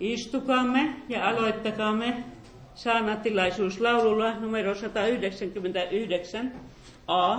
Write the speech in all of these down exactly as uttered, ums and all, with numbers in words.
Istukaamme ja aloittakaamme saarnatilaisuuslaululla numero sata yhdeksänkymmentäyhdeksän A.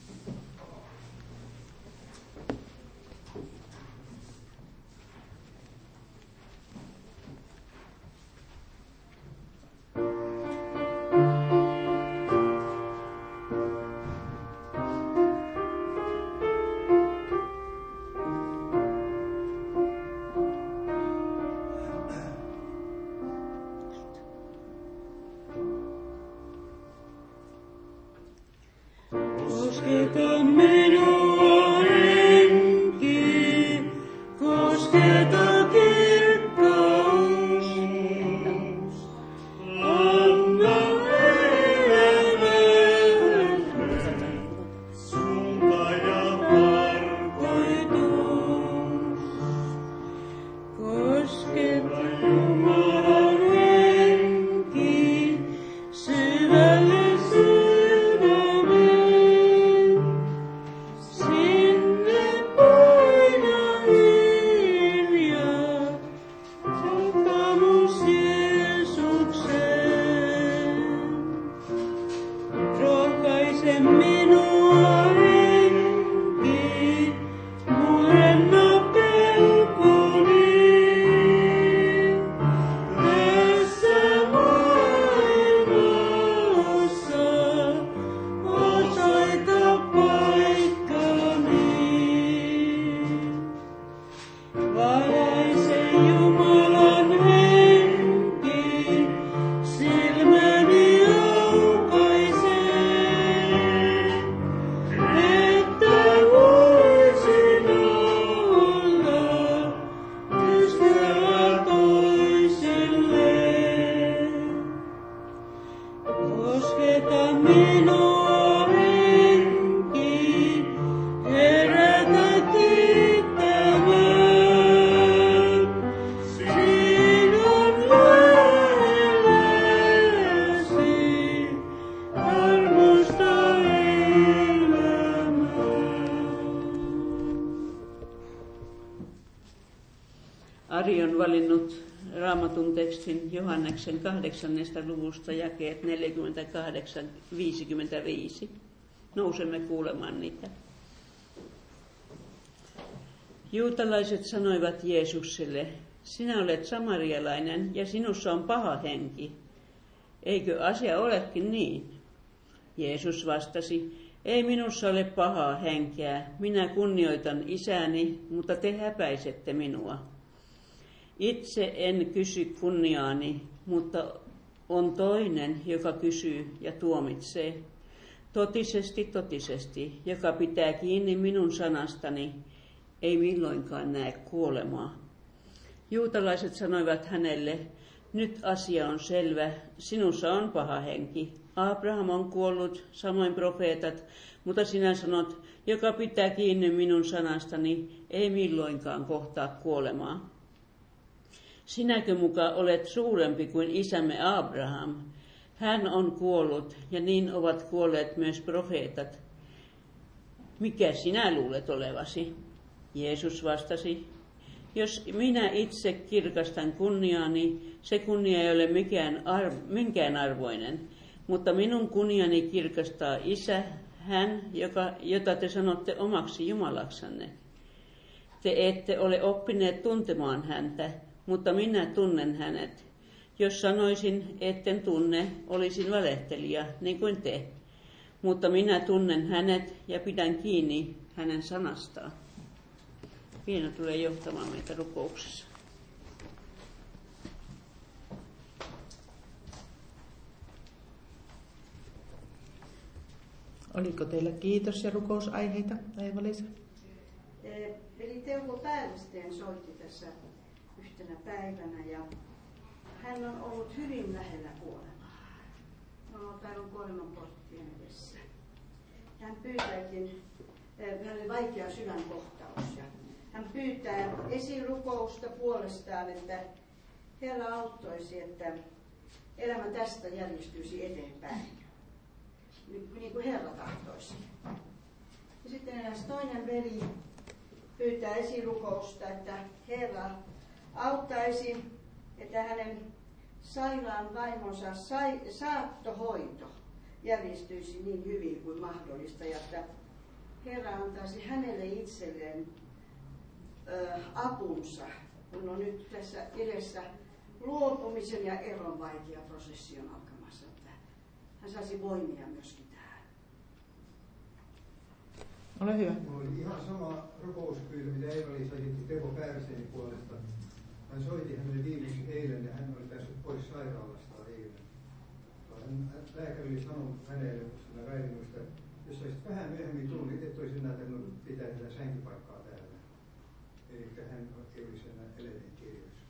Ari on valinnut Raamatun tekstin Johanneksen kahdeksannesta luvusta jakeet neljäkymmentäkahdeksan viisikymmentäviisi. Nousemme kuulemaan niitä. Juutalaiset sanoivat Jeesukselle, sinä olet samarialainen ja sinussa on paha henki. Eikö asia olekin niin? Jeesus vastasi, ei minussa ole pahaa henkeä, minä kunnioitan isääni, mutta te häpäisette minua. Itse en kysy kunniaani, mutta on toinen, joka kysyy ja tuomitsee. Totisesti, totisesti, joka pitää kiinni minun sanastani, ei milloinkaan näe kuolemaa. Juutalaiset sanoivat hänelle, nyt asia on selvä, sinussa on paha henki. Abraham on kuollut, samoin profeetat, mutta sinä sanot, joka pitää kiinni minun sanastani, ei milloinkaan kohtaa kuolemaa. Sinäkö muka olet suurempi kuin isämme Abraham? Hän on kuollut ja niin ovat kuolleet myös profeetat. Mikä sinä luulet olevasi? Jeesus vastasi, jos minä itse kirkastan kunniaani, se kunnia ei ole mikään arv- minkään arvoinen, mutta minun kunniani kirkastaa Isä, hän, joka, jota te sanotte omaksi Jumalaksanne. Te ette ole oppineet tuntemaan häntä, mutta minä tunnen hänet. Jos sanoisin, etten tunne, olisin valehtelija, niin kuin te. Mutta minä tunnen hänet ja pidän kiinni hänen sanastaan. Piena tulee johtamaan meitä rukouksessa. Oliko teillä kiitos- ja rukousaiheita, Eeva-Liisa? Eli Teuvo Päällisteen soitti tässä yhtenä päivänä ja hän on ollut hyvin lähellä kuolemaa. Hän on ollut aivan kuoleman porttien edessä. Hän pyytääkin, hän oli vaikea sydänkohtaus ja hän pyytää esirukousta puolestaan, että Herra auttaisi, että elämä tästä järjestyisi eteenpäin, niin kuin Herra tahtoisi. Ja sitten eräs toinen veli pyytää esirukousta, että Herra auttaisi, että hänen sairaan vaimonsa sai, saattohoito järjestyisi niin hyvin kuin mahdollista ja että Herra antaisi hänelle itselleen ö, apunsa, kun on nyt tässä edessä luopumisen ja eron vaikea prosessi on alkamassa, että hän saisi voimia myöskin tähän. Ole hyvä. Mulla oli ihan sama rukouspyyntö, mitä Eeva-Liisa esitti Teuvo Pärsinin puolesta. Hän soitti hänelle viimeksi eilen ja hän oli päässyt pois sairaalasta eilen. Lääkäri oli sanonut hänelle, kun väitin, että jos olisit vähän myöhemmin tullut, niin et olisi enää tarvinnut pitää tätä sänkypaikkaa täällä. Eli hän ei olisi enää eläinen kirjoissa.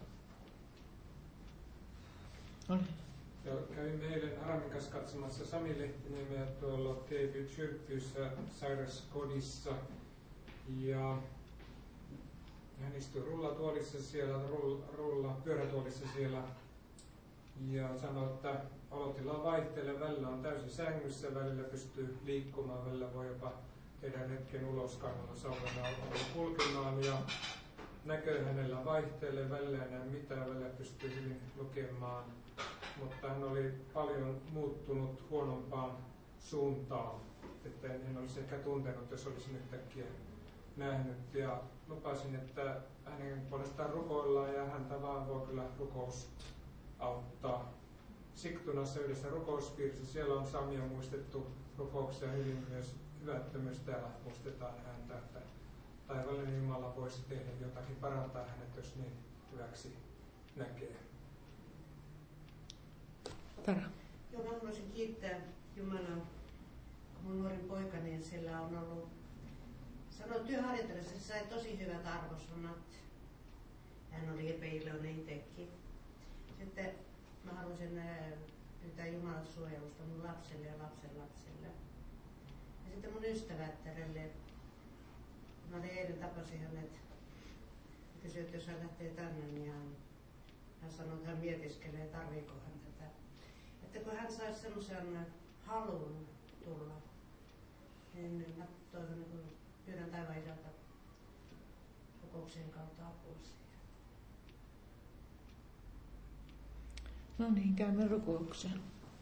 Joo, kävimme eilen Aramin kanssa katsomassa Sami Lehtiniemeä tuolla T V-kyrpyssä sairaskodissa. Ja hän istui rullatuolissa siellä, rulla, rulla, pyörätuolissa siellä. Ja sanoi, että olotilaa vaihtelee, välillä on täysin sängyssä, välillä pystyy liikkumaan, välillä voi jopa tehdä hetken uloskannalla sauvana olla kulkemaan. Ja näkö hänellä vaihtelee, välillä ei näe mitään, välillä pystyy hyvin lukemaan. Mutta hän oli paljon muuttunut huonompaan suuntaan, että en olisi ehkä tuntenut, jos olisin yhtäkkiä nähnyt. Ja lupasin, että hänen puolestaan rukoillaan ja häntä vaan voi kyllä rukous auttaa. Sigtunassa yhdessä rukouspiirissä, siellä on Samia muistettu rukouksia hyvin myös, hyvä, että myös täällä muistetaan häntä, että taivaallinen Jumala voisi tehdä jotakin, parantaa hänet, jos niin hyväksi näkee. Tara. Joo, mä haluaisin kiittää Jumalaa, kun mun nuorin poika, niin sillä on ollut, sanoin työharjoittelussa, se sai tosi hyvät arvosanat. Hän oli epäiloinen itsekin. Sitten mä haluaisin pyytää Jumalan suojelusta mun lapselle ja lapsen lapselle. Ja sitten mun ystävättärelle. Mä olin eilen tapasin hänet. Kysyin, että jos hän lähtee tänne, niin hän, hän sanoi, että hän mietiskelee, tarviiko hän tätä. Että kun hän saisi semmoisen halun tulla, niin mä toivon, että pyydän taivaan isältä kokouksien kautta apua siihen. No niin, käymme rukoukseen.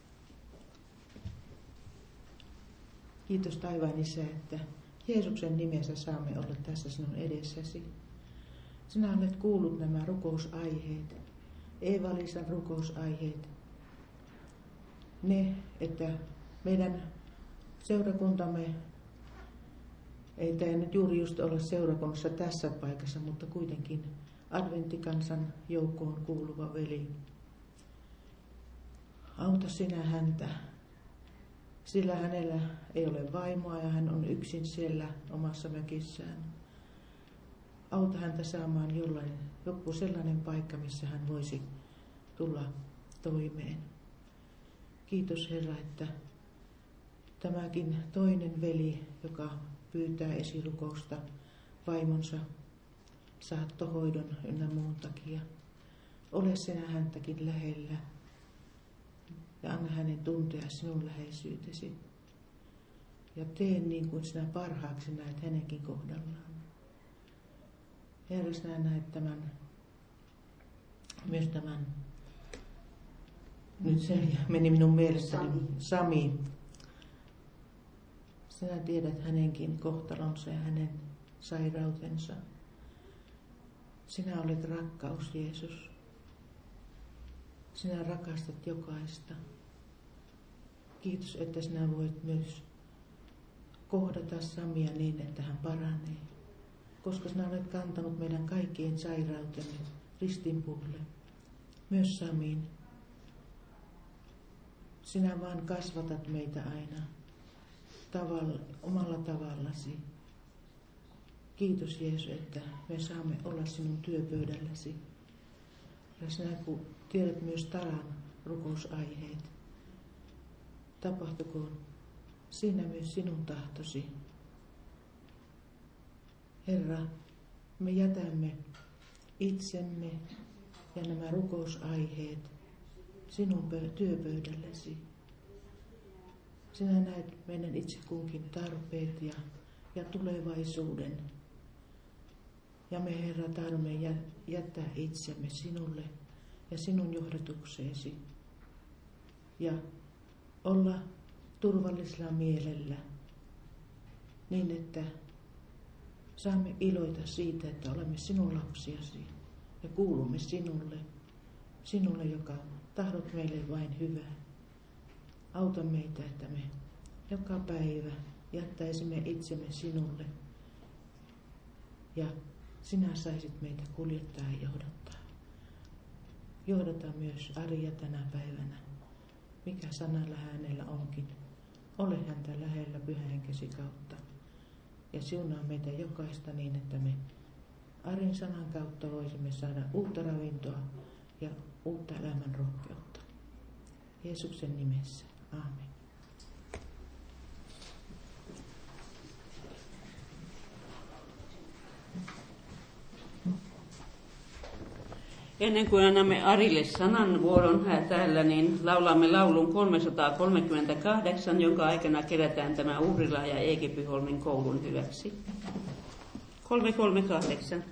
Kiitos taivaan Isä, että Jeesuksen nimessä saamme olla tässä sinun edessäsi. Sinä olet kuullut nämä rukousaiheet, Eeva-Liisan rukousaiheet. Ne, että meidän seurakuntamme, ei tämä nyt juuri just olla seurakunnassa tässä paikassa, mutta kuitenkin adventtikansan joukkoon kuuluva veli. Auta sinä häntä, sillä hänellä ei ole vaimoa ja hän on yksin siellä omassa mökissään. Auta häntä saamaan jollain, joku sellainen paikka, missä hän voisi tulla toimeen. Kiitos Herra, että tämäkin toinen veli, joka pyytää esirukousta vaimonsa saattohoidon ynnä muun takia, ole sinä häntäkin lähellä. Ja anna hänen tuntea sinun läheisyytesi. Ja tee niin kuin sinä parhaaksi näet hänenkin kohdallaan. Herra, sinä näet tämän, myös tämän, nyt se meni minun mielestäni, Sami. Sami. Sinä tiedät hänenkin kohtalonsa ja hänen sairautensa. Sinä olet rakkaus, Jeesus. Sinä rakastat jokaista. Kiitos, että sinä voit myös kohdata Samia niin, että hän paranee. Koska sinä olet kantanut meidän kaikkien sairautemme ristinpuulle. Myös Samin. Sinä vaan kasvatat meitä aina tavalla, omalla tavallasi. Kiitos Jeesus, että me saamme olla sinun työpöydälläsi. Ja sinä kun tiedät myös Taran rukousaiheet, tapahtukoon siinä myös sinun tahtosi. Herra, me jätämme itsemme ja nämä rukousaiheet sinun työpöydällesi. Sinä näet meidän itse kunkin tarpeet ja, ja tulevaisuuden. Ja me, Herra, tahdomme jättää itsemme sinulle ja sinun johdatukseesi ja olla turvallisella mielellä niin, että saamme iloita siitä, että olemme sinun lapsiasi ja kuulumme sinulle, sinulle, joka tahdot meille vain hyvää. Auta meitä, että me joka päivä jättäisimme itsemme sinulle ja sinä saisit meitä kuljettaa ja johdattaa. Johdata myös Aria tänä päivänä, mikä sanalla hänellä onkin. Ole häntä lähellä Pyhän Henkesi kautta ja siunaa meitä jokaista niin, että me Arin sanan kautta voisimme saada uutta ravintoa ja uutta elämän rohkeutta. Jeesuksen nimessä. Aamen. Ennen kuin annamme Arille sananvuoron täällä, niin laulamme laulun kolmesataakolmekymmentäkahdeksan, jonka aikana kerätään tämä uhrilahja Eekebyholmin koulun hyväksi. kolmesataakolmekymmentäkahdeksan.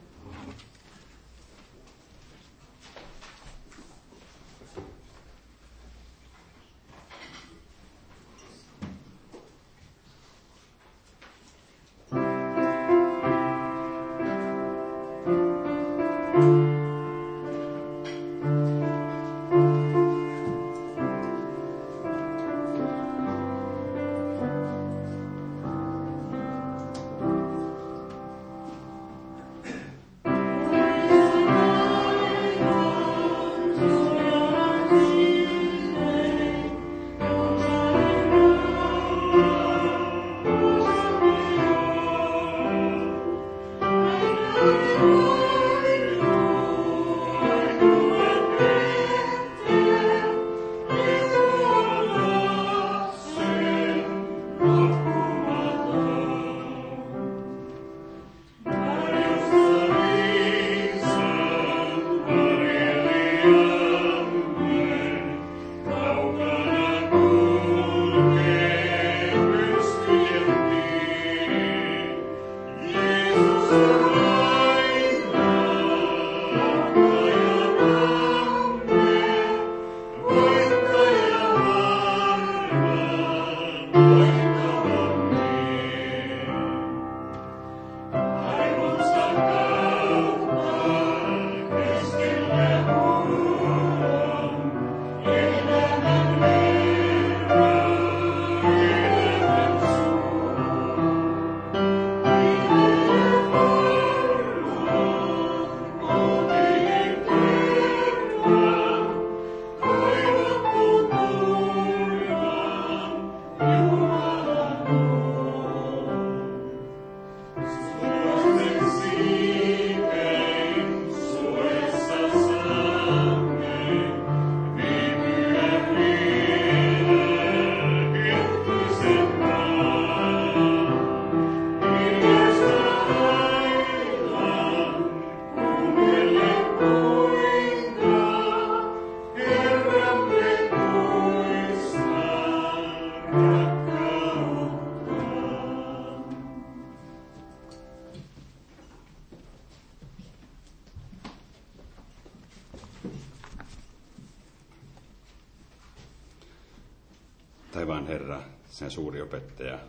Taivaan Herra, sinä suuri opettaja,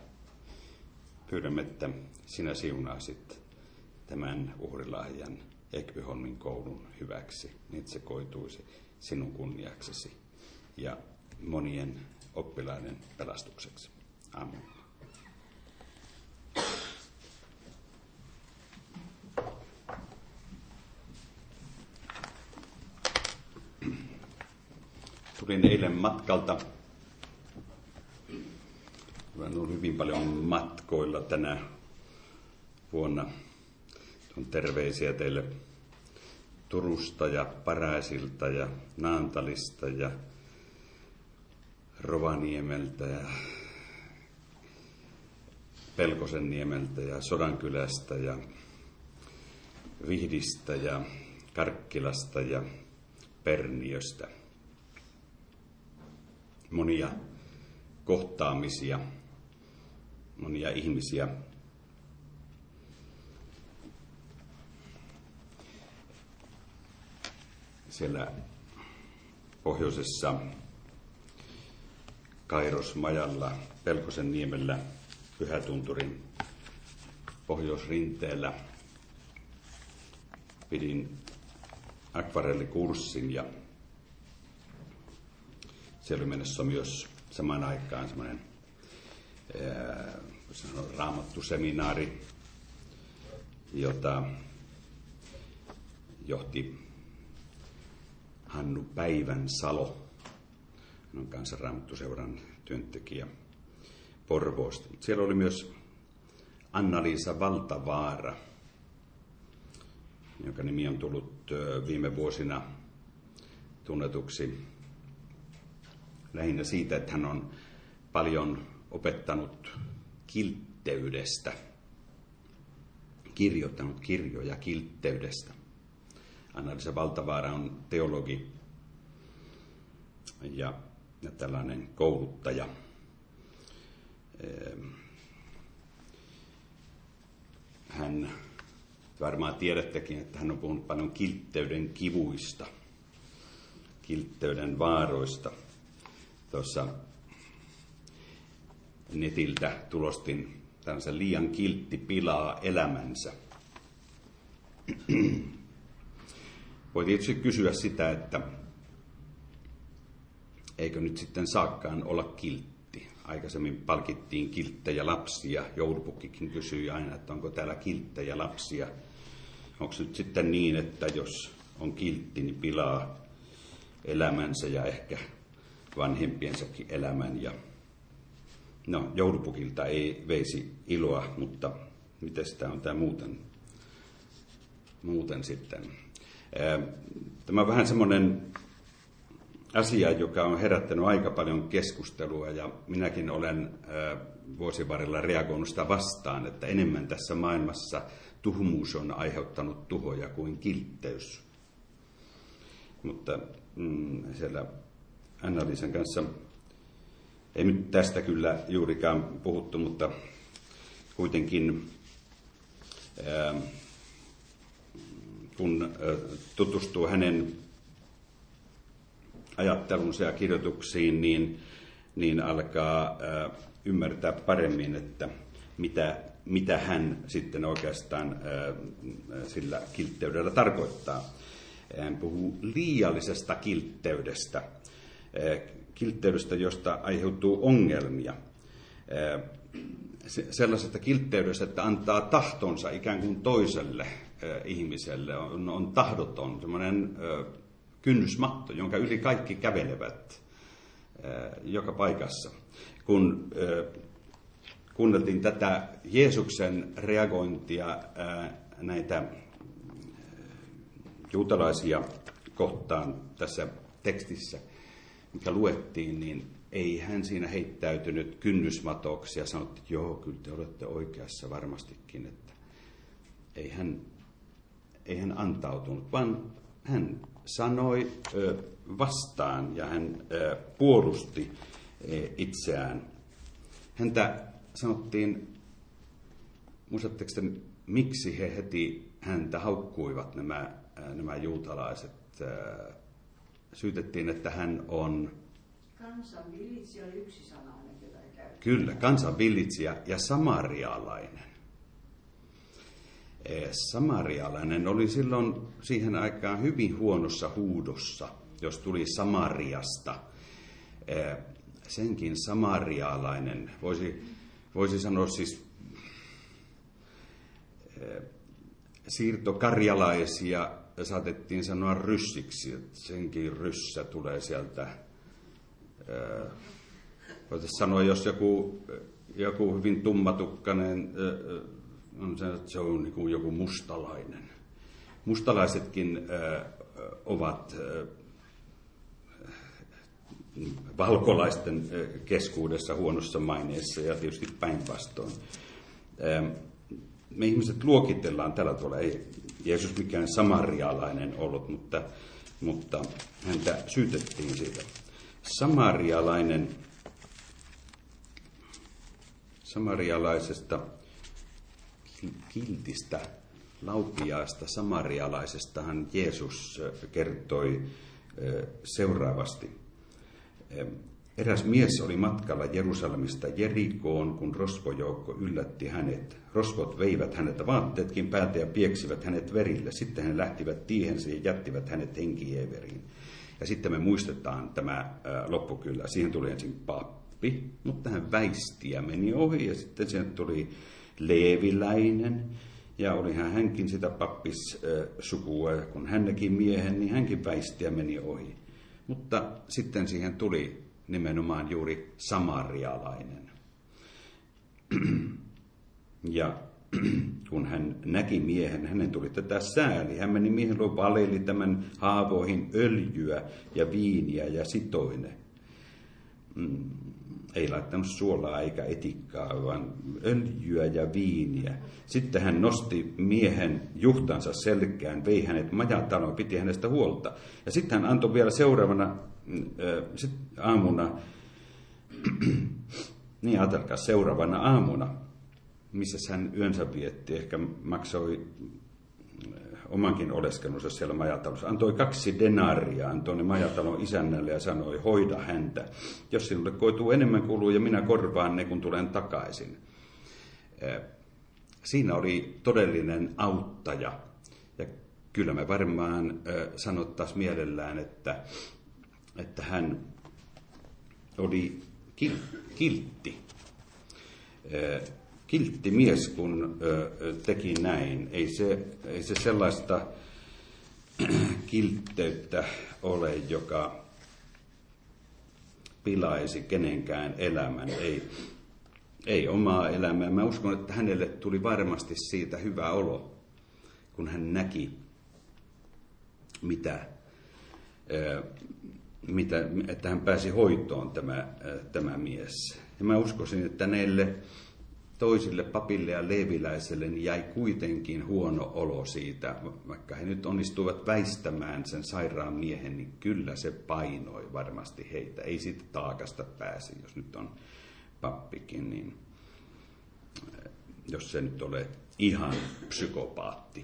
pyydämme, että sinä siunaasit tämän uhrilahjan Eekebyholmin koulun hyväksi, niin että se koituisi sinun kunniaksesi ja monien oppilaiden pelastukseksi. Amen. Tulin eilen matkalta. Olen ollut hyvin paljon matkoilla tänä vuonna. On terveisiä teille Turusta ja Paraisilta ja Naantalista ja Rovaniemeltä ja Pelkosenniemeltä ja Sodankylästä ja Vihdistä ja Karkkilasta ja Perniöstä. Monia kohtaamisia, monia ihmisiä. Siellä pohjoisessa Kairosmajalla, Pelkosen niemellä, Pyhätunturin pohjoisrinteellä. Pidin akvarellikurssin ja siellä oli mennessä myös samaan aikaan semmoinen raamattuseminaari, jota johti Hannu Päivänsalo, hän on kanssa Raamattuseuran työntekijä Porvoosta. Siellä oli myös Anna-Liisa Valtavaara, jonka nimi on tullut viime vuosina tunnetuksi lähinnä siitä, että hän on paljon opettanut kiltteydestä, kirjoittanut kirjoja kiltteydestä. Anna-Liisa Valtavaara on teologi ja, ja tällainen kouluttaja. Hän, varmaan tiedättekin, että hän on puhunut paljon kiltteyden kivuista, kiltteyden vaaroista. Tuossa netiltä tulostin tällaisen liian kiltti pilaa elämänsä. Voi tietysti kysyä sitä, että eikö nyt sitten saakkaan olla kiltti. Aikaisemmin palkittiin kilttejä lapsia. Joulupukkikin kysyi aina, että onko täällä kilttejä lapsia. Onko nyt sitten niin, että jos on kiltti, niin pilaa elämänsä ja ehkä vanhempiensakin elämän. Ja no, joulupukilta ei veisi iloa, mutta miten sitä on tämä muuten, muuten sitten? Tämä on vähän semmoinen asia, joka on herättänyt aika paljon keskustelua, ja minäkin olen vuosien varrella reagoinut sitä vastaan, että enemmän tässä maailmassa tuhmuus on aiheuttanut tuhoja kuin kiltteys. Mutta mm, siellä Anna-Liisan kanssa ei nyt tästä kyllä juurikaan puhuttu, mutta kuitenkin ää, kun tutustuu hänen ajattelunsa ja kirjoituksiin, niin, niin alkaa ää, ymmärtää paremmin, että mitä, mitä hän sitten oikeastaan ää, sillä kiltteydellä tarkoittaa. Hän puhuu liiallisesta kiltteydestä, ää, kiltteydestä, josta aiheutuu ongelmia. Ää, sellaisesta kiltteydestä, että antaa tahtonsa ikään kuin toiselle ää, ihmiselle, on, on tahdoton, semmoinen ää, kynnysmatto, jonka yli kaikki kävelevät ää, joka paikassa. Kun ää, kuunneltiin tätä Jeesuksen reagointia ää, näitä ää, juutalaisia kohtaan tässä tekstissä, mikä luettiin, niin ei hän siinä heittäytynyt kynnysmatoksi ja sanoi, että joo, kyllä te olette oikeassa varmastikin, että ei hän, ei hän antautunut, vaan hän sanoi ö, vastaan ja hän ö, puolusti ö, itseään. Häntä sanottiin, muistatteko te, miksi he heti häntä haukkuivat, nämä, ö, nämä juutalaiset? Ö, syytettiin, että hän on... Kansanvillitsijä oli yksi sanainen, jota ei käytä. Kyllä, kansanvillitsijä ja samarialainen. Samarialainen oli silloin siihen aikaan hyvin huonossa huudossa, jos tuli Samariasta. Senkin samarialainen, voisi, voisi sanoa siis siirtokarjalaisia, saatettiin sanoa ryssiksi, että senkin ryssä tulee sieltä. Voitaisiin sanoa, jos joku, joku hyvin tummatukkainen on se, että se on niin kuin joku mustalainen. Mustalaisetkin äh, ovat äh, valkolaisten äh, keskuudessa huonossa maineessa ja tietysti päinvastoin. Äh, me ihmiset luokitellaan tällä tavalla. Ei Jeesus mikään samarialainen ollut, mutta, mutta häntä syytettiin siitä. Samarialainen, samarialaisesta kiltistä, lautiaasta samarialaisestahan Jeesus kertoi seuraavasti. Eräs mies oli matkalla Jerusalemista Jerikoon, kun rosvojoukko yllätti hänet. Rosvot veivät hänet vaatteetkin päältä ja pieksivät hänet verille. Sitten he lähtivät tiehensä ja jättivät hänet henkihieveriin. Ja sitten me muistetaan tämä loppu kyllä. Siihen tuli ensin pappi, mutta hän väisti ja meni ohi. Ja sitten siihen tuli leeviläinen. Ja olihan hänkin sitä pappissukua, kun hän näki miehen, niin hänkin väisti ja meni ohi. Mutta sitten siihen tuli nimenomaan juuri samarialainen. Ja kun hän näki miehen, hänen tuli tätä sääli. Hän meni miehen luo, valeli tämän haavoihin öljyä ja viiniä ja sitoine. Mm, ei laittanut suolaa eikä etikkaa, vaan öljyä ja viiniä. Sitten hän nosti miehen juhtansa selkään, vei hänet majataloon, piti hänestä huolta. Ja sitten hän antoi vielä seuraavana äh, sit aamuna, niin ajatelkaa, seuraavana aamuna, missä hän yönsä vietti, ehkä maksoi omankin oleskelunsa siellä majatalossa. Antoi kaksi denaria, antoi ne majatalon isännälle ja sanoi, hoida häntä. Jos sinulle koituu enemmän kuluja, minä korvaan ne, kun tulen takaisin. Siinä oli todellinen auttaja. Ja kyllä me varmaan sanottaisiin mielellään, että, että hän oli kiltti. Kiltti mies, kun ö, teki näin. Ei se, ei se sellaista kiltteyttä ole, joka pilaisi kenenkään elämän. Ei, ei omaa elämää. Mä uskon, että hänelle tuli varmasti siitä hyvä olo, kun hän näki, mitä, ö, mitä, että hän pääsi hoitoon, tämä, tämä mies. Ja mä uskoisin, että näille toisille papille ja leeviläiselle niin jäi kuitenkin huono olo siitä, vaikka he nyt onnistuivat väistämään sen sairaan miehen, niin kyllä se painoi varmasti heitä. Ei siitä taakasta pääsi, jos nyt on pappikin, niin jos se nyt ole ihan psykopaatti.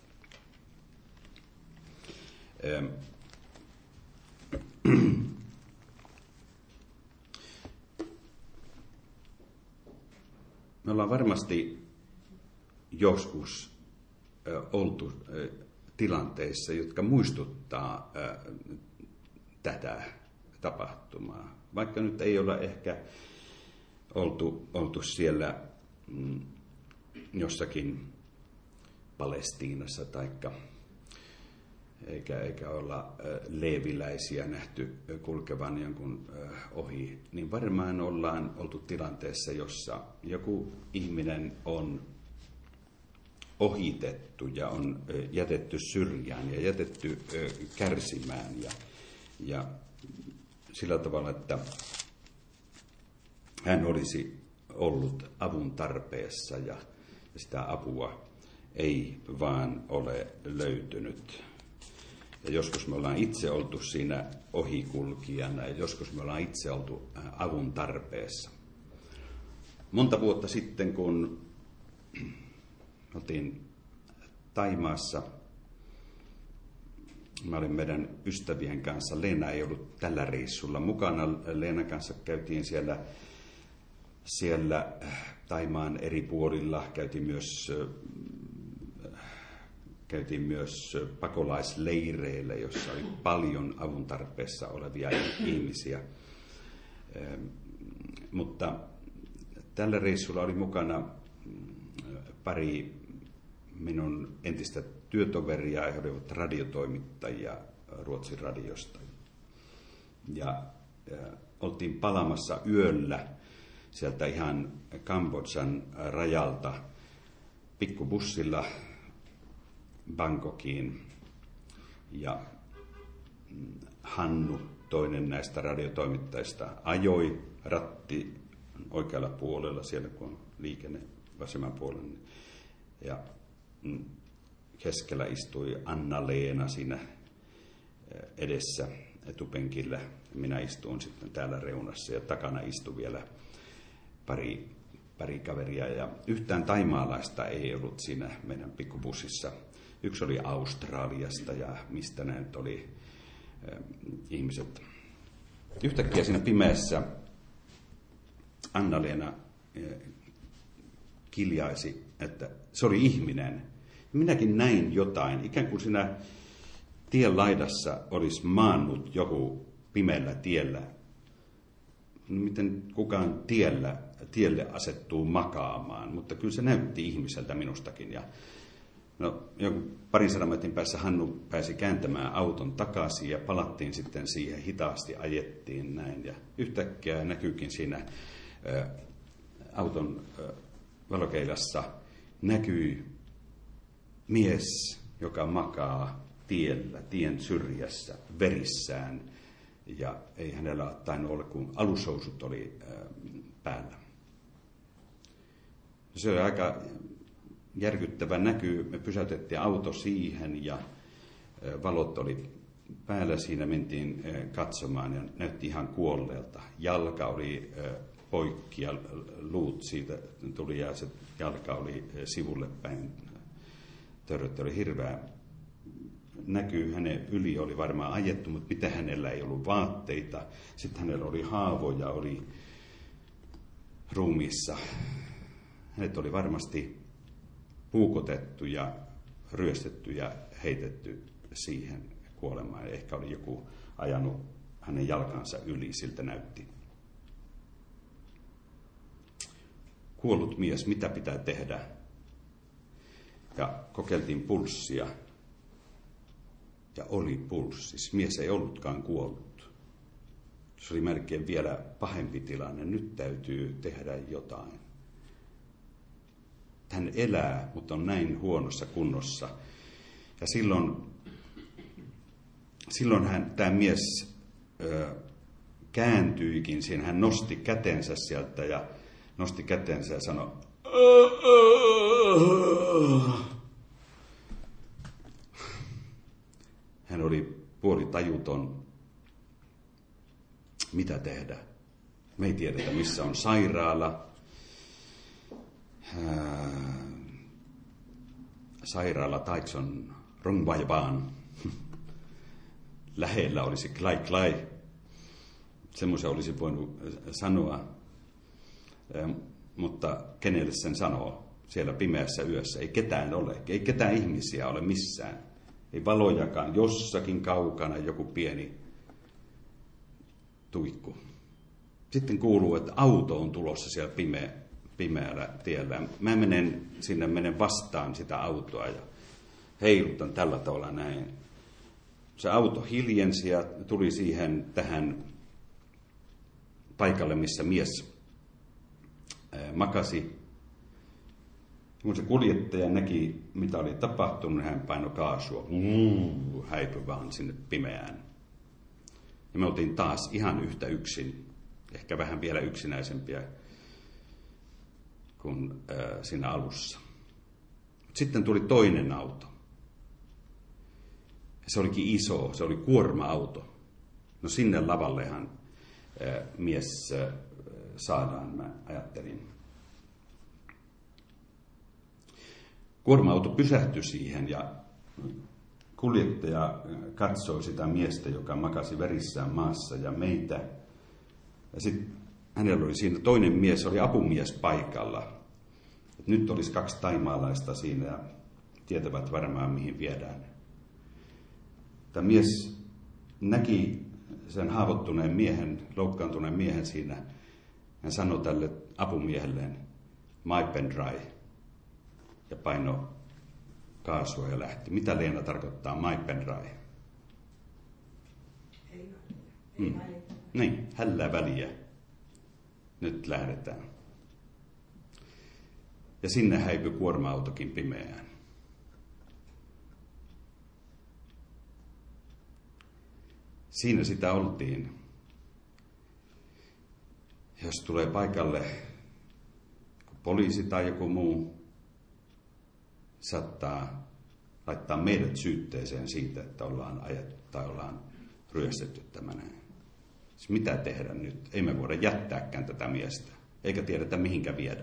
Me ollaan varmasti joskus ö, oltu ö, tilanteissa, jotka muistuttaa ö, tätä tapahtumaa. Vaikka nyt ei olla ehkä oltu, oltu siellä mm, jossakin Palestiinassa taikka eikä, eikä olla ö, leeviläisiä nähty kulkevan jonkun ö, ohi, niin varmaan ollaan oltu tilanteessa, jossa joku ihminen on ohitettu ja on ö, jätetty syrjään ja jätetty ö, kärsimään ja, ja sillä tavalla, että hän olisi ollut avun tarpeessa ja, ja sitä apua ei vaan ole löytynyt. Ja joskus me ollaan itse oltu siinä ohikulkijana ja joskus me ollaan itse oltu avun tarpeessa. Monta vuotta sitten, kun oltiin Thaimaassa, mä olin meidän ystävien kanssa. Leena ei ollut tällä reissulla mukana. Leenan kanssa käytiin siellä, siellä Thaimaan eri puolilla. Käytiin myös... Käytiin myös pakolaisleireillä, jossa oli paljon avun tarpeessa olevia ihmisiä. Mutta tällä reissulla oli mukana pari minun entistä työtoveria, he olivat radiotoimittajia Ruotsin radiosta. Ja, ja oltiin palaamassa yöllä sieltä ihan Kambodžan rajalta pikkubussilla Bangkokiin, ja Hannu, toinen näistä radiotoimittajista, ajoi ratti oikealla puolella, siellä kun on liikenne vasemman puolella, ja keskellä istui Anna-Leena siinä edessä etupenkillä, minä istuin sitten täällä reunassa, ja takana istui vielä pari, pari kaveria, ja yhtään taimaalaista ei ollut siinä meidän pikkubussissa. Yksi oli Australiasta ja mistä ne nyt oli, ihmiset. Yhtäkkiä siinä pimeässä Anna-Leena kiljaisi, että se oli ihminen. Minäkin näin jotain, ikään kuin siinä tien laidassa olisi maannut joku pimeällä tiellä. Miten kukaan tiellä, tielle asettuu makaamaan, mutta kyllä se näytti ihmiseltä minustakin. Ja no, joku parin sadan metrin päässä Hannu pääsi kääntämään auton takaisin ja palattiin sitten siihen, hitaasti ajettiin näin. Ja yhtäkkiä näkyykin siinä ä, auton ä, valokeilassa näkyy mies, joka makaa tiellä, tien syrjässä, verissään. Ja ei hänellä tainnut olla, kun alushousut oli ä, päällä. Se oli aika järkyttävä näky. Me pysäytettiin auto siihen ja valot oli päällä. Siinä mentiin katsomaan ja näytti ihan kuolleelta. Jalka oli poikki ja luut siitä tuli ja se jalka oli sivulle päin. Törrötti oli hirveä näky. Hänen yli oli varmaan ajettu, mutta mitä hänellä ei ollut vaatteita. Sitten hänellä oli haavoja, oli ruumiissa. Hänet oli varmasti puukotettu ja ryöstetty ja heitetty siihen kuolemaan. Ehkä oli joku ajanut hänen jalkansa yli, siltä näytti. Kuollut mies, mitä pitää tehdä? Ja kokeiltiin pulssia. Ja oli pulssi. Mies ei ollutkaan kuollut. Se oli melkein vielä pahempi tilanne. Nyt täytyy tehdä jotain. Hän elää, mutta on näin huonossa kunnossa. Ja silloin, silloin hän, tämä mies ö, kääntyikin siinä. Hän nosti kätensä sieltä ja nosti kätensä ja sanoi, hän oli puolitajuton. Mitä tehdä? Me ei tiedetä, missä on sairaala. Sairaala Taikson Rongvajbaan. Lähellä olisi Klai Klai. Semmoisen olisi voinut sanoa, mutta kenelle sen sanoo siellä pimeässä yössä? Ei ketään ole, ei ketään ihmisiä ole missään. Ei valojakaan, jossakin kaukana joku pieni tuikku. Sitten kuuluu, että auto on tulossa siellä pimeä, pimeällä tiellä. Mä menen sinne, menen vastaan sitä autoa ja heilutan tällä tavalla näin. Se auto hiljensi ja tuli siihen tähän paikalle, missä mies makasi. Kun se kuljettaja näki, mitä oli tapahtunut, hän painoi kaasua. Mm, häipyi vaan sinne pimeään. Ja me oltiin taas ihan yhtä yksin, ehkä vähän vielä yksinäisempiä kuin äh, siinä alussa. Sitten tuli toinen auto. Se olikin iso, se oli kuorma-auto. No sinne lavallehan äh, mies äh, saadaan, mä ajattelin. Kuorma-auto pysähtyi siihen ja kuljettaja katsoi sitä miestä, joka makasi verissään maassa ja meitä. Ja sitten hänellä oli siinä toinen mies, oli apumies paikalla. Et nyt olisi kaksi taimaalaista siinä ja tietävät varmaan mihin viedään. Tämä mies näki sen haavoittuneen miehen, loukkaantuneen miehen siinä. Hän sanoi tälle apumiehelleen, my pen dry. Ja paino kaasua ja lähti. Mitä Leena tarkoittaa my pen dry? Ei, ei mm. Niin, hällä väliä. Nyt lähdetään. Ja sinne häipyi kuorma-autokin pimeään. Siinä sitä oltiin. Jos tulee paikalle poliisi tai joku muu, saattaa laittaa meidät syytteeseen siitä, että ollaan ajettu tai ollaan ryöstetty tämän. Siis mitä tehdä nyt? Ei me voida jättääkään tätä miestä, eikä tiedetä mihinkä viedä.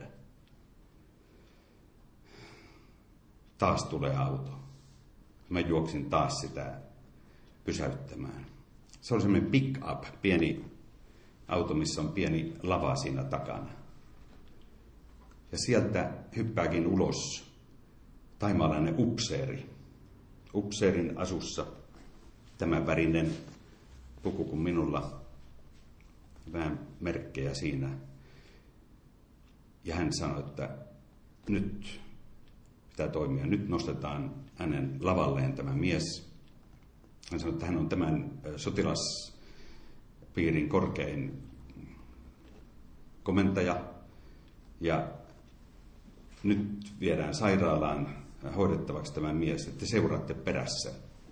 Taas tulee auto. Mä juoksin taas sitä pysäyttämään. Se oli semmoinen pick-up, pieni auto, missä on pieni lava siinä takana. Ja sieltä hyppääkin ulos thaimaalainen upseeri. Upseerin asussa tämän värinen puku kuin minulla, vähän merkkejä siinä. Ja hän sanoi, että nyt pitää toimia. Nyt nostetaan hänen lavalleen tämä mies. Hän sanoi, että hän on tämän sotilaspiirin korkein komentaja. Ja nyt viedään sairaalaan hoidettavaksi tämä mies, että seuraatte perässä.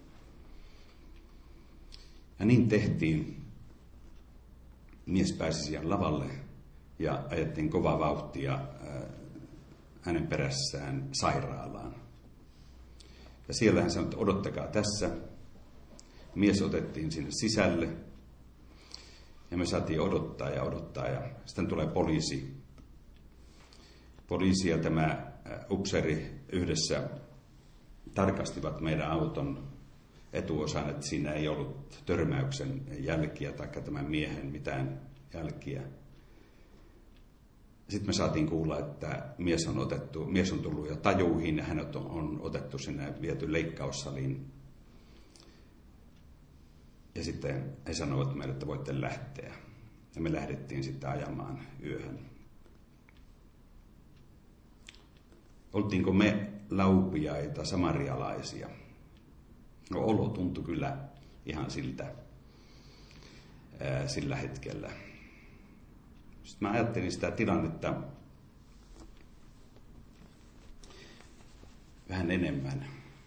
Ja niin tehtiin. Mies pääsi siihen lavalle ja ajettiin kovaa vauhtia hänen perässään sairaalaan. Ja siellä hän sanoi, että odottakaa tässä. Mies otettiin sinne sisälle ja me saatiin odottaa ja odottaa ja sitten tulee poliisi. Poliisi ja tämä upseeri yhdessä tarkastivat meidän auton etuosan, että siinä ei ollut törmäyksen jälkiä tai tämän miehen mitään jälkiä. Sitten me saatiin kuulla, että mies on, otettu, mies on tullut jo tajuihin ja hänet on, on otettu sinne viety leikkaussaliin. Ja sitten he sanoivat meille, että voitte lähteä. Ja me lähdettiin sitten ajamaan yöhön. Oltiinko me laupiaita samarialaisia? No olo tuntui kyllä ihan siltä ää, sillä hetkellä. Sitten mä ajattelin sitä tilannetta vähän enemmän.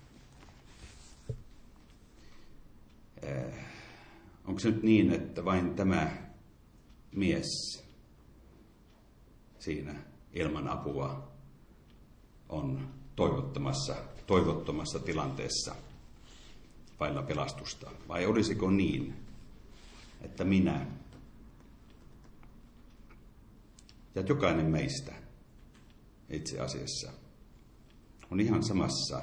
Ää, onko se nyt niin, että vain tämä mies siinä ilman apua on toivottomassa, toivottomassa tilanteessa vailla pelastusta? Vai olisiko niin, että minä ja jokainen meistä itse asiassa on ihan samassa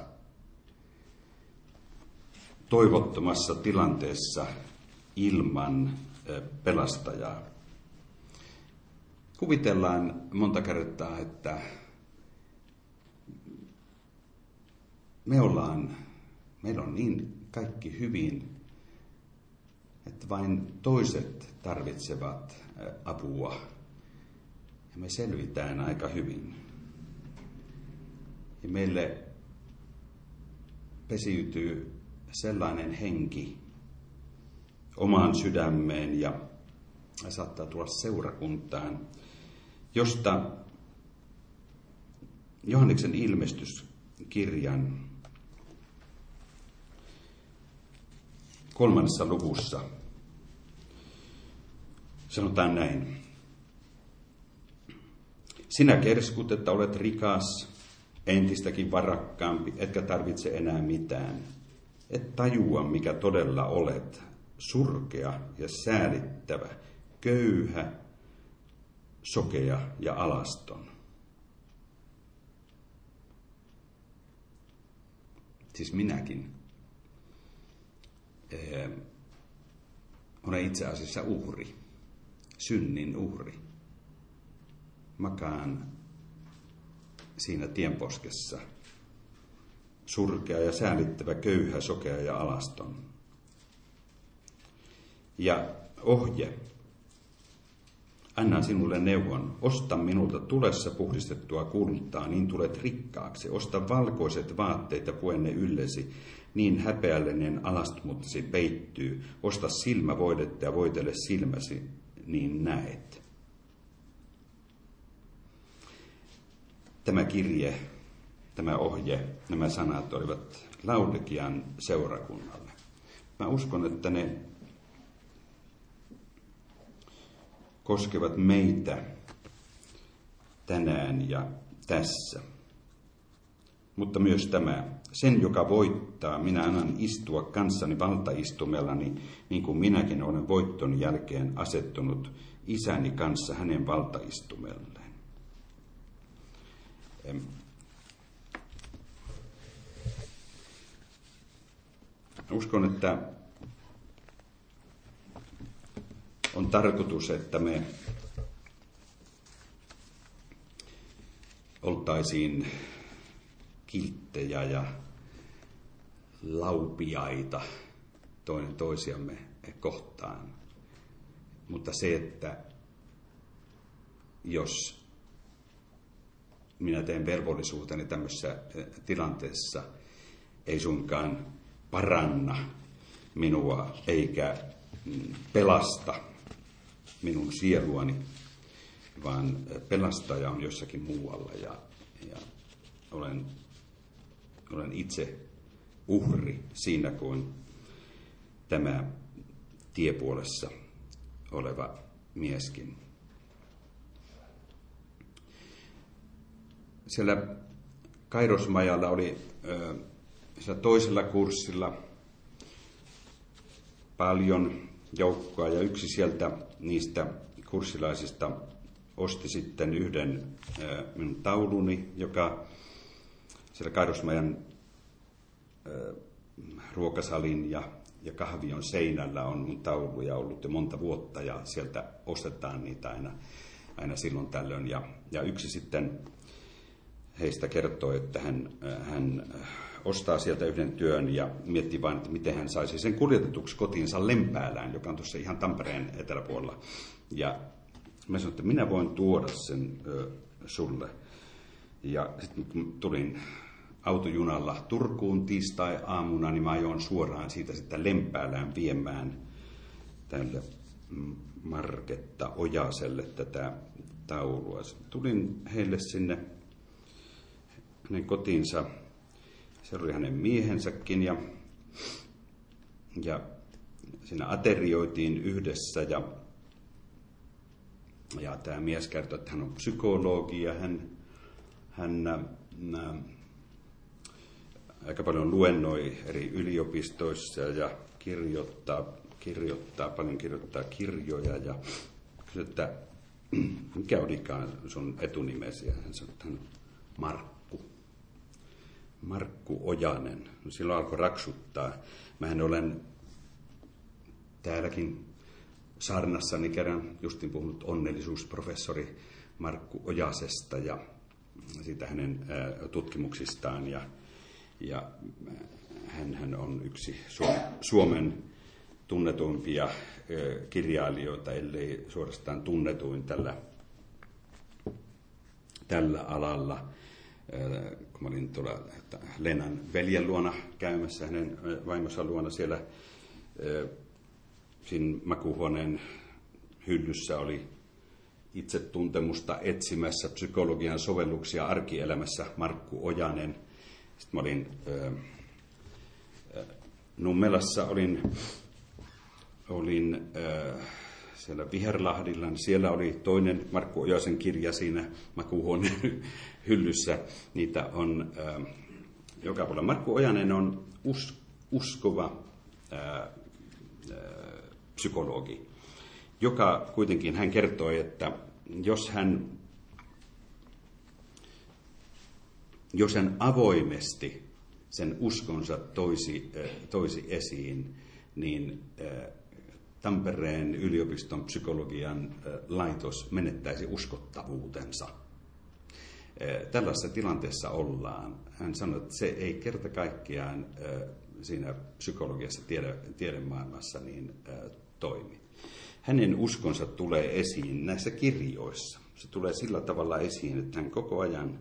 toivottomassa tilanteessa ilman pelastajaa? Kuvitellaan monta kertaa, että me ollaan, meillä on niin kaikki hyvin, että vain toiset tarvitsevat apua ja me selvitään aika hyvin. Ja meille pesiytyy sellainen henki omaan sydämeen ja saattaa tulla seurakuntaan, josta Johanneksen ilmestyskirjan kolmannessa luvussa sanotaan näin. Sinä kerskut, että olet rikas, entistäkin varakkaampi, etkä tarvitse enää mitään. Et tajua, mikä todella olet, surkea ja säälittävä, köyhä, sokea ja alaston. Siis minäkin eh, olen itse asiassa uhri, synnin uhri. Makaan siinä tienposkessa, surkea ja säälittävä, köyhä, sokea ja alaston. Ja ohje, annan sinulle neuvon, osta minulta tulessa puhdistettua kultaa, niin tulet rikkaaksi. Osta valkoiset vaatteet ja pue ne yllesi, niin häpeällinen alastumuttasi peittyy. Osta silmävoidetta ja voitele silmäsi, niin näet. Tämä kirje, tämä ohje, nämä sanat olivat Laodikian seurakunnalle. Mä uskon, että ne koskevat meitä tänään ja tässä. Mutta myös tämä, sen joka voittaa, minä annan istua kanssani valtaistumellani, niin kuin minäkin olen voitton jälkeen asettunut isäni kanssa hänen valtaistumelleen. Uskon, että on tarkoitus, että me oltaisiin kilttejä ja laupiaita toinen toisiamme kohtaan. Mutta se, että jos minä teen velvollisuuteni tämmöisessä tilanteessa, ei suinkaan paranna minua eikä pelasta minun sieluani, vaan pelastaja on jossakin muualla ja, ja olen, olen itse uhri siinä kuin tämä tiepuolessa oleva mieskin. Siellä Kairosmajalla oli ö, siellä toisella kurssilla paljon joukkoa ja yksi sieltä niistä kurssilaisista osti sitten yhden ö, minun tauluni, joka siellä Kairosmajan ö, ruokasalin ja, ja kahvion seinällä on mun tauluja ollut jo monta vuotta ja sieltä ostetaan niitä aina, aina silloin tällöin. Ja, ja yksi sitten heistä kertoi, että hän, hän ostaa sieltä yhden työn ja miettii vain, että miten hän saisi sen kuljetetuksi kotiinsa Lempäälään, joka on tuossa ihan Tampereen eteläpuolella. Ja mä sanoin, että minä voin tuoda sen ö, sulle. Ja sitten kun tulin autojunalla Turkuun tiistai-aamuna, niin mä ajoin suoraan siitä sitten Lempäälään viemään tälle Marketta Ojaselle tätä taulua. Tulin heille sinne hänen kotiinsa. Se oli hänen miehensäkin ja, ja siinä aterioitiin yhdessä ja, ja tämä mies kertoi, että hän on psykologi ja hän, hän nä, aika paljon luennoi eri yliopistoissa ja kirjoittaa, kirjoittaa paljon kirjoittaa kirjoja ja kysyi, että mikä olikaan sun etunimesi? Ja hän sanoi, että hän on Markku. Markku Ojanen. No silloin alkoi raksuttaa. Mähän olen täälläkin saarnassani kerran justin puhunut onnellisuusprofessori Markku Ojasesta ja siitä hänen ää, tutkimuksistaan. Ja, ja hän on yksi Suomen tunnetuimpia ää, kirjailijoita, ellei suorastaan tunnetuin tällä, tällä alalla. Kun mä olin tuolla Lenan veljen luona käymässä, hänen vaimonsa luona siellä siinä makuuhuoneen hyllyssä oli itsetuntemusta etsimässä psykologian sovelluksia arkielämässä Markku Ojanen. Sitten mä olin Nummelassa, olin, olin siellä Viherlahdilla, niin siellä oli toinen Markku Ojasen kirja siinä makuuhuoneen hyllyssä. Niitä on äh, joka puolella. Markku Ojanen on us, uskova äh, äh, psykologi, joka kuitenkin hän kertoi, että jos hän, jos hän avoimesti sen uskonsa toisi, äh, toisi esiin, niin äh, Tampereen yliopiston psykologian laitos menettäisi uskottavuutensa. Tällaisessa tilanteessa ollaan. Hän sanoi, että se ei kerta kaikkiaan siinä psykologiassa tiede, tiedemaailmassa niin toimi. Hänen uskonsa tulee esiin näissä kirjoissa. Se tulee sillä tavalla esiin, että hän koko ajan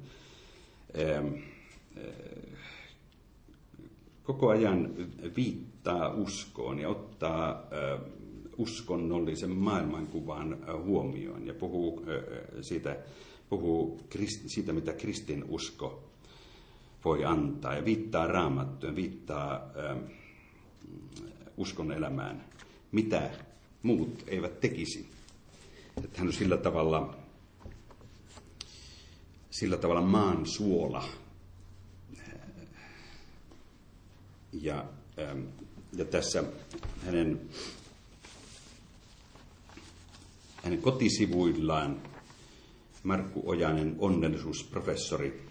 koko ajan viittaa uskoon ja ottaa uskonnollisen maailmankuvan huomioon ja puhuu siitä, puhuu siitä, mitä kristinusko voi antaa ja viittaa Raamattuun, viittaa uskon elämään, mitä muut eivät tekisi. Että hän on sillä tavalla, sillä tavalla maan suola. Ja, ja tässä hänen Hänen kotisivuillaan Markku Ojanen, onnellisuusprofessori,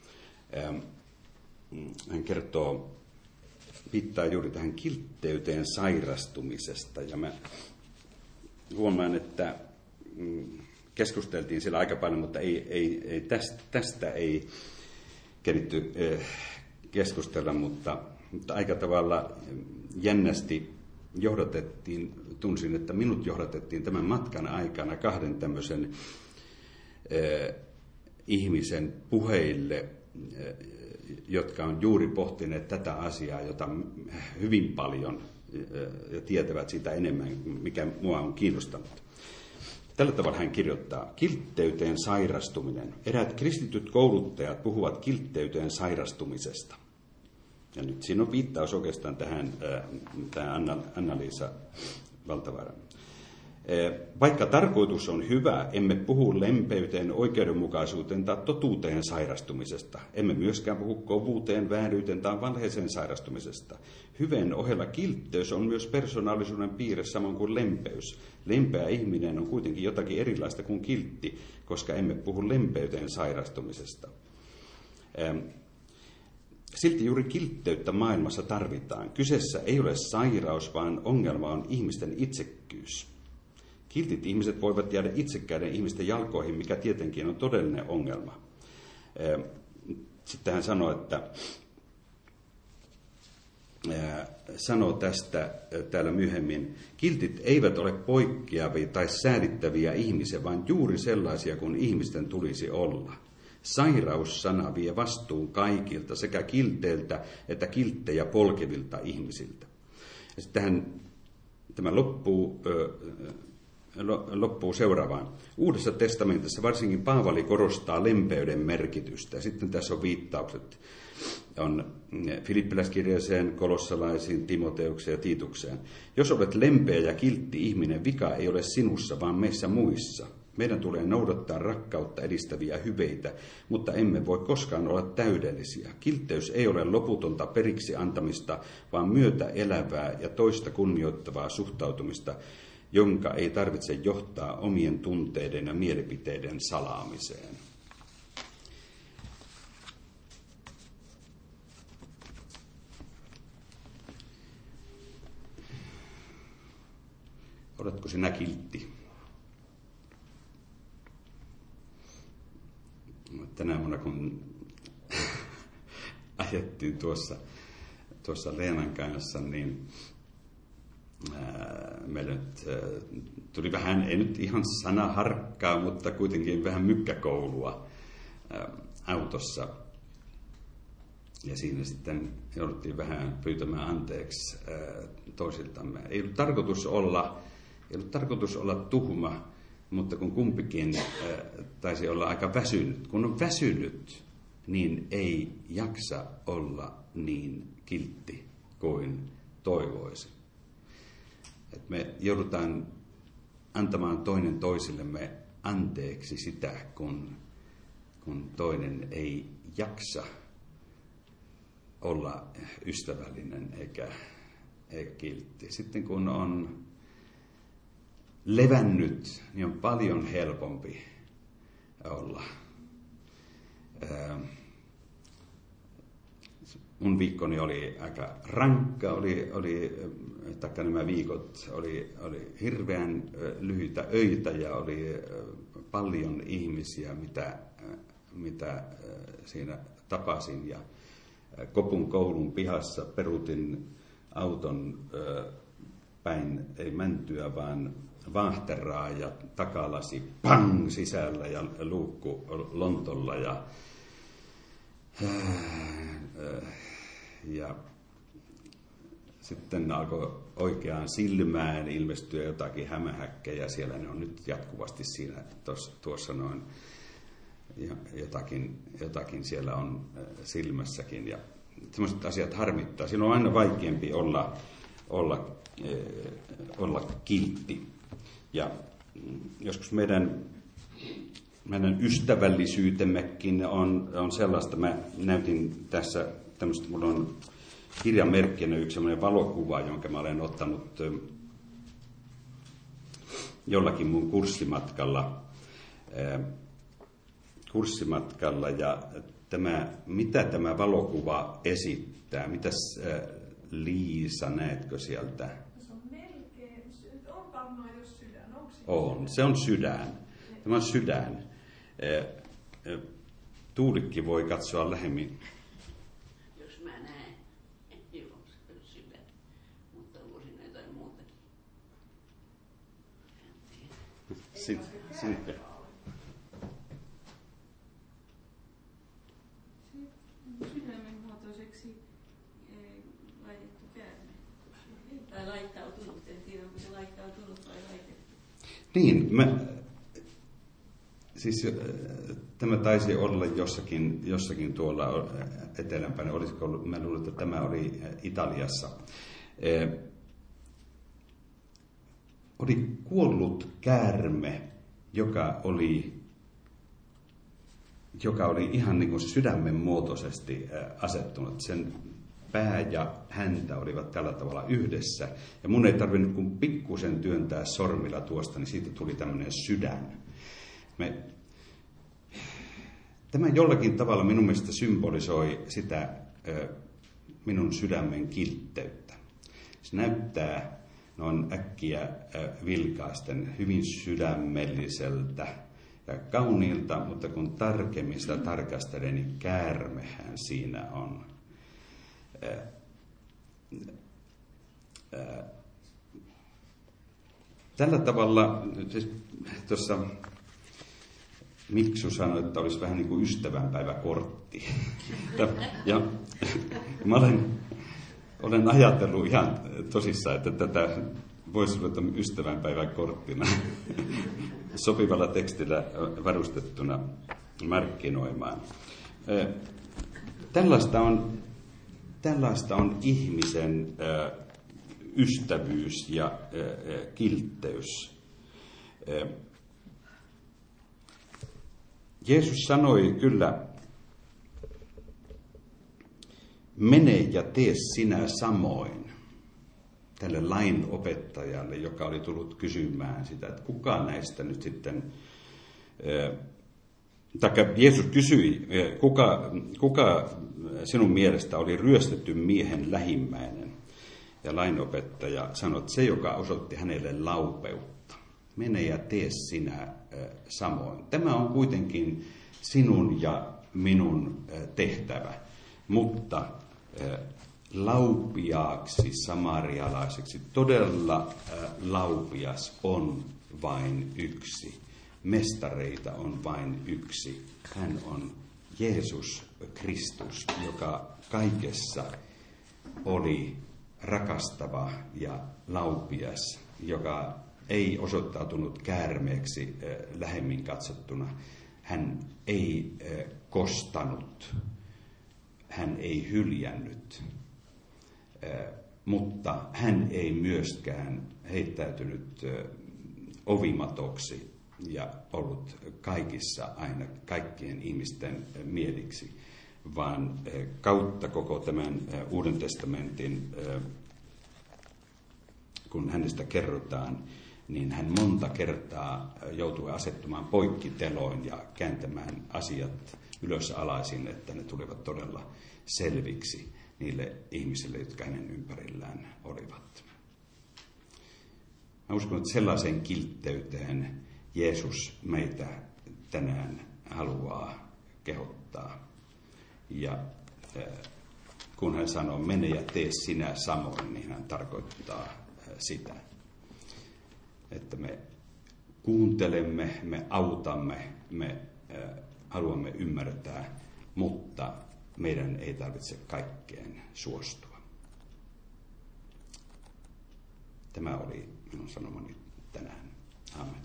hän kertoo, viittaa juuri tähän kiltteyteen sairastumisesta. Ja mä huomaan, että keskusteltiin siellä aika paljon, mutta ei, ei, ei tästä, tästä ei keritty keskustella, mutta, mutta aika tavalla jännästi johdatettiin, tunsin, että minut johdatettiin tämän matkan aikana kahden tämmöisen eh, ihmisen puheille, eh, jotka on juuri pohtineet tätä asiaa, jota hyvin paljon eh, ja tietävät sitä enemmän, mikä mua on kiinnostanut. Tällä tavalla hän kirjoittaa, kiltteyteen sairastuminen. Eräät kristityt kouluttajat puhuvat kiltteyteen sairastumisesta. Ja nyt siinä on viittaus oikeastaan tähän, tähän Anna-Liisa Valtavaaraan. Vaikka tarkoitus on hyvä, emme puhu lempeyteen, oikeudenmukaisuuteen tai totuuteen sairastumisesta. Emme myöskään puhu kovuuteen, vääryyteen tai valheeseen sairastumisesta. Hyvän ohella kiltteys on myös persoonallisuuden piirre samoin kuin lempeys. Lempeä ihminen on kuitenkin jotakin erilaista kuin kiltti, koska emme puhu lempeyteen sairastumisesta. Silti juuri kiltteyttä maailmassa tarvitaan. Kyseessä ei ole sairaus, vaan ongelma on ihmisten itsekkyys. Kiltit ihmiset voivat jäädä itsekkäiden ihmisten jalkoihin, mikä tietenkin on todellinen ongelma. Sitten hän sanoo, että sanoo tästä täällä myöhemmin, kiltit eivät ole poikkeavia tai säälittäviä ihmisiä, vaan juuri sellaisia kuin ihmisten tulisi olla. Sairaussana vie vastuun kaikilta, sekä kilteiltä että kilttejä polkevilta ihmisiltä. Ja sitten hän, tämä loppuu, loppuu seuraavaan. Uudessa testamentissa varsinkin Paavali korostaa lempeyden merkitystä. Sitten tässä on viittaukset. On Filippiläiskirjeeseen, Kolossalaisiin, Timoteukseen ja Tiitukseen. Jos olet lempeä ja kiltti ihminen, vika ei ole sinussa, vaan meissä muissa. Meidän tulee noudattaa rakkautta edistäviä hyveitä, mutta emme voi koskaan olla täydellisiä. Kiltteys ei ole loputonta periksi antamista, vaan myötä elävää ja toista kunnioittavaa suhtautumista, jonka ei tarvitse johtaa omien tunteiden ja mielipiteiden salaamiseen. Oletko sinä kiltti? Tänä vuonna, kun ajettiin tuossa, tuossa Leenan kanssa, niin ää, meille nyt ää, tuli vähän, ei nyt ihan sanaharkkaa, mutta kuitenkin vähän mykkäkoulua ää, autossa. Ja siinä sitten jouduttiin vähän pyytämään anteeksi ää, toisiltamme. Ei ollut tarkoitus olla, ei ollut tarkoitus olla tuhma, mutta kun kumpikin äh, taisi olla aika väsynyt. Kun on väsynyt, niin ei jaksa olla niin kiltti kuin toivoisi. Et me joudutaan antamaan toinen toisillemme anteeksi sitä, kun, kun toinen ei jaksa olla ystävällinen eikä, eikä kiltti. Sitten kun on levännyt, niin on paljon helpompi olla. Mun viikkoni oli aika rankka, oli, oli, taikka nämä viikot oli, oli hirveän lyhyitä öitä ja oli paljon ihmisiä, mitä, mitä siinä tapasin. Ja Kopun koulun pihassa peruutin auton päin, ei mäntyä, vaan vaahterraa ja takalasi pang sisällä ja luukku lontolla ja, ja sitten alkoi oikeaan silmään ilmestyä jotakin hämähäkkejä. Siellä ne on nyt jatkuvasti siinä tuossa, tuossa noin ja jotakin, jotakin siellä on silmässäkin ja sellaiset asiat harmittaa. Siinä on aina vaikeampi olla, olla, olla kiltti. Ja joskus meidän, meidän ystävällisyytemmekin on, on sellaista. Mä näytin tässä tämmöistä, mulla on kirjamerkkinä yksi semmoinen valokuva, jonka mä olen ottanut jollakin mun kurssimatkalla. kurssimatkalla ja tämä, mitä tämä valokuva esittää? Mitäs Liisa, näetkö sieltä? Se on melkein, on varmaan jos sydän, on On. Se on sydän. Tämä on sydän. Tuulikki voi katsoa lähemmin. Jos mä näen, joo, se on sydän, mutta onko siinä jotain muutakin? Sitten. Sydämen muotoiseksi laitettu käärme. Tai laittautunut, en tiedä onko se laittautunut vai laitettu. Niin, mä, siis tämä taisi olla jossakin, jossakin tuolla etelämpänä, olisiko ollut, mä luulen, että tämä oli Italiassa. Eh, oli kuollut käärme, joka oli, joka oli ihan niin kuin sydämen muotoisesti asettunut. Sen pää ja häntä olivat tällä tavalla yhdessä. Ja mun ei tarvinnut kuin pikkusen työntää sormilla tuosta, niin siitä tuli tämmöinen sydän. Me, tämä jollakin tavalla minun mielestä symbolisoi sitä ö, minun sydämen kiltteyttä. Se näyttää noin äkkiä ö, vilkaasten hyvin sydämelliseltä ja kauniilta, mutta kun tarkemmin sitä tarkastelee, niin käärmehän siinä on. Ö, ö, tällä tavalla, siis tuossa Miksu sanoi, että olisi vähän niin kuin ystävänpäiväkortti. Ja, ja mä olen, olen ajatellut ihan tosissaan, että tätä voisi ruveta ystävänpäiväkorttina sopivalla tekstillä varustettuna markkinoimaan. Tällaista on, tällaista on ihmisen ystävyys ja kiltteys. Jeesus sanoi kyllä, mene ja tee sinä samoin, tälle lain opettajalle, joka oli tullut kysymään sitä, että kuka näistä nyt sitten, taikka Jeesus kysyi, kuka, kuka sinun mielestä oli ryöstetty miehen lähimmäinen. Ja lainopettaja sanoi, että se, joka osoitti hänelle laupeutta. Mene ja tee sinä samoin. Tämä on kuitenkin sinun ja minun tehtävä, mutta laupiaaksi, samarialaiseksi, todella laupias on vain yksi. Mestareita on vain yksi. Hän on Jeesus Kristus, joka kaikessa oli rakastava ja laupias, joka ei osoittautunut käärmeeksi äh, lähemmin katsottuna. Hän ei äh, kostanut, hän ei hyljännyt, äh, mutta hän ei myöskään heittäytynyt äh, ovimatoksi ja ollut kaikissa aina kaikkien ihmisten äh, mieliksi, vaan äh, kautta koko tämän äh, Uuden testamentin, äh, kun hänestä kerrotaan, niin hän monta kertaa joutui asettumaan poikkiteloin ja kääntämään asiat ylös alaisin, että ne tulivat todella selviksi niille ihmisille, jotka hänen ympärillään olivat. Mä uskon, että sellaiseen kiltteyteen Jeesus meitä tänään haluaa kehottaa. Ja kun hän sanoo, mene ja tee sinä samoin, niin hän tarkoittaa sitä, että me kuuntelemme, me autamme, me äh, haluamme ymmärtää, mutta meidän ei tarvitse kaikkeen suostua. Tämä oli minun sanomani tänään. Amen.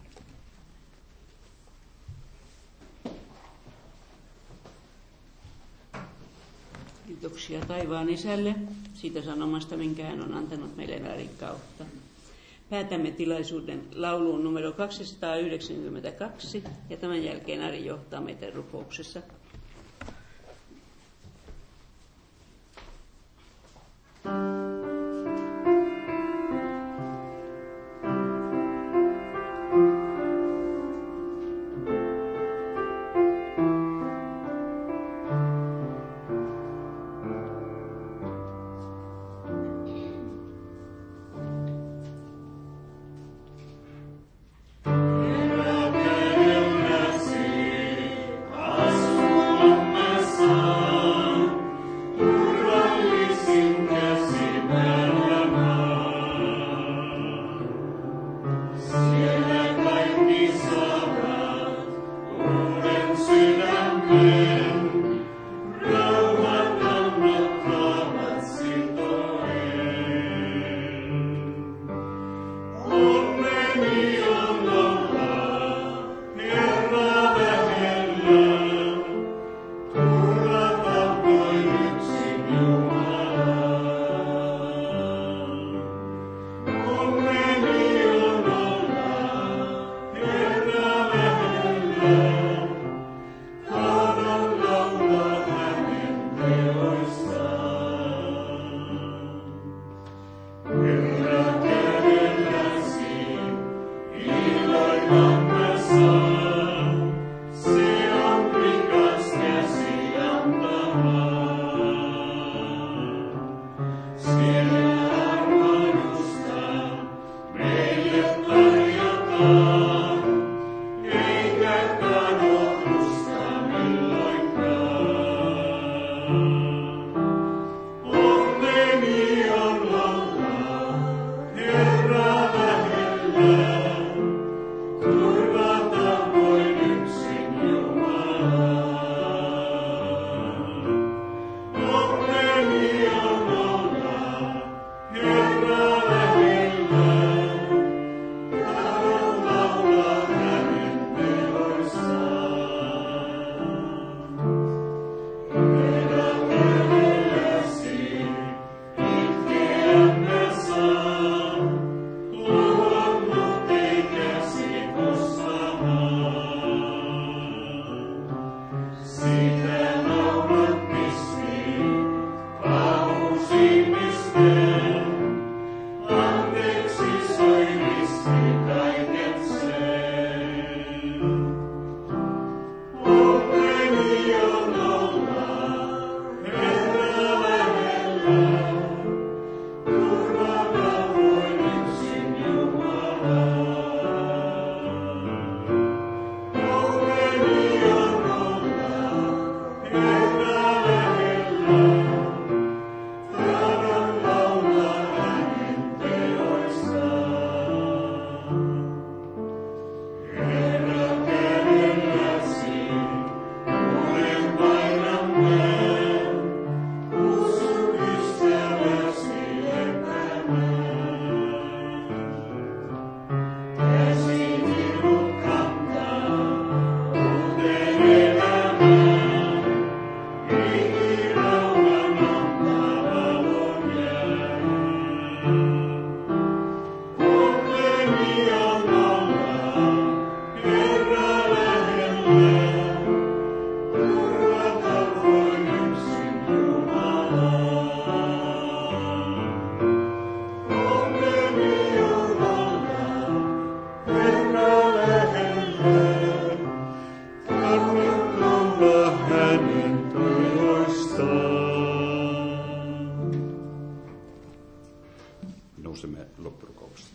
Kiitoksia taivaan Isälle siitä sanomasta, minkä hän on antanut meille Arin kautta. Päätämme tilaisuuden lauluun numero kaksisataayhdeksänkymmentäkaksi ja tämän jälkeen Ari johtaa meitä rukouksessa. Nousemme loppurukoukseen.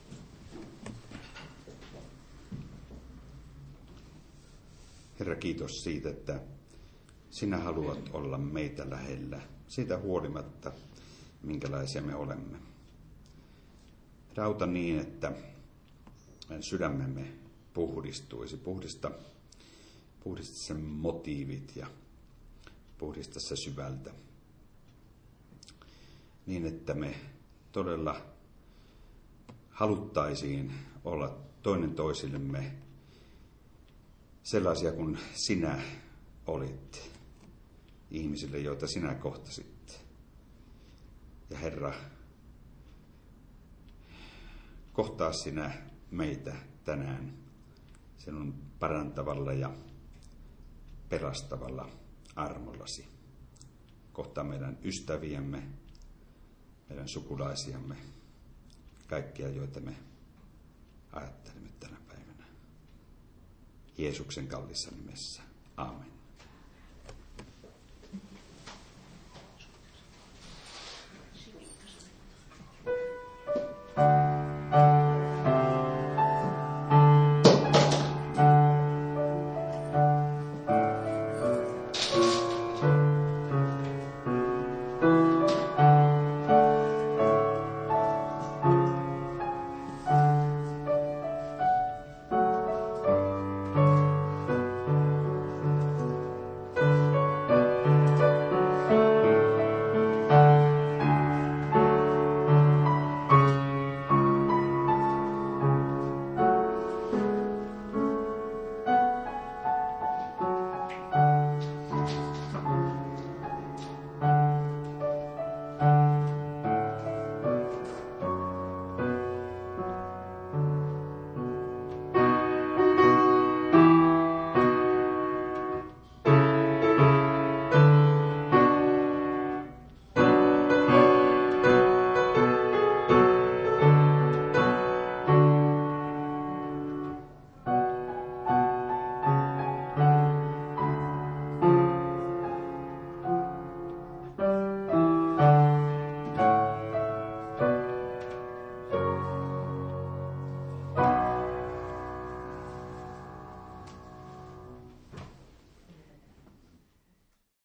Herra, kiitos siitä, että sinä haluat olla meitä lähellä, siitä huolimatta, minkälaisia me olemme. Rauta niin, että sydämemme puhdistuisi, puhdista, puhdista sen motiivit ja puhdista se syvältä. Niin, että me todella haluttaisiin olla toinen toisillemme sellaisia kuin sinä olit ihmisille, joita sinä kohtasit. Ja Herra, kohtaa sinä meitä tänään sinun parantavalla ja pelastavalla armollasi. Kohtaa meidän ystäviämme, meidän sukulaisiamme, kaikkia, joita me ajattelemme tänä päivänä. Jeesuksen kalliissa nimessä. Aamen.